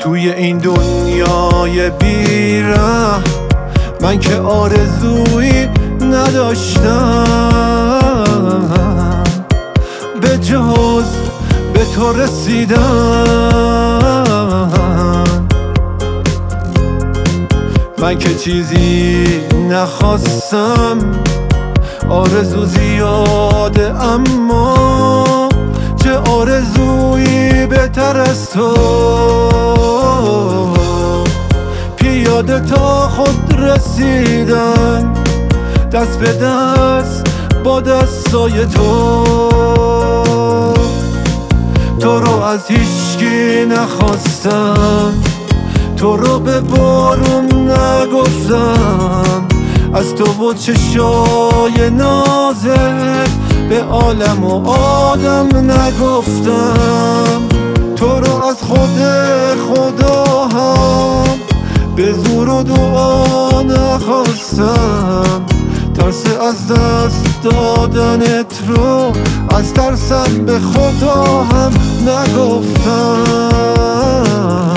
توی این دنیای بی‌رحم من که آرزویی نداشتم به جز به تو رسیدم. من که چیزی نخواستم، آرزو زیاده اما چه آرزویی بهتر از تو. پیاده تا خود رسیدن، دست به دست با دستای تو. تو رو از هیچکی نخواستم، تو رو به بارون نگفتم، از تو و چشای نازت به عالم و آدم نگفتم. تو رو از خود خدا هم به زور و دعا نخواستم، ترس از دست دادنت رو از ترسم به خدا هم نگفتم.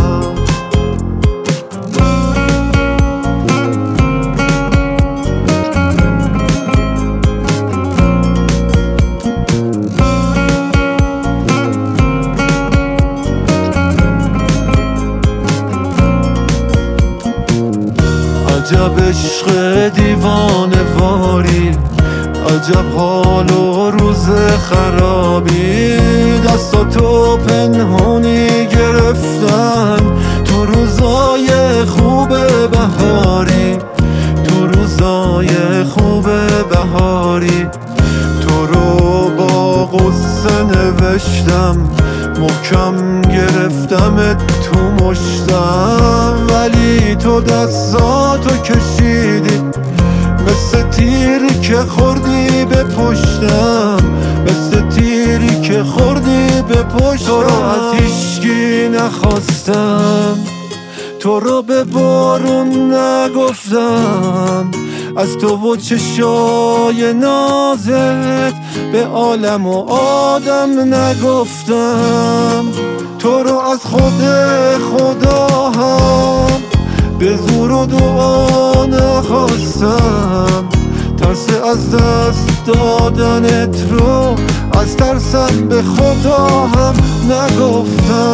عجب عشق دیوانه واری، عجب حال و روز خرابی، دستاتو پنهونی گرفتن تو روزای خوب بهاری، تو روزای خوب بهاری. تو رو با غصه نوشتم، محکم گرفتمت تو مشتم، ولی تو دستاتو کشیدی مثل تیری که خوردی به پشتم، مثل تیری که خوردی به پشتم. تو رو از هیچکی نخواستم، تو رو به بارون نگفتم، از تو و چشای نازت به عالم و آدم نگفتم. تو رو از خود خدا هم به زور و دعا نخواستم، ترس از دست دادنت رو از ترسم به خدا هم نگفتم.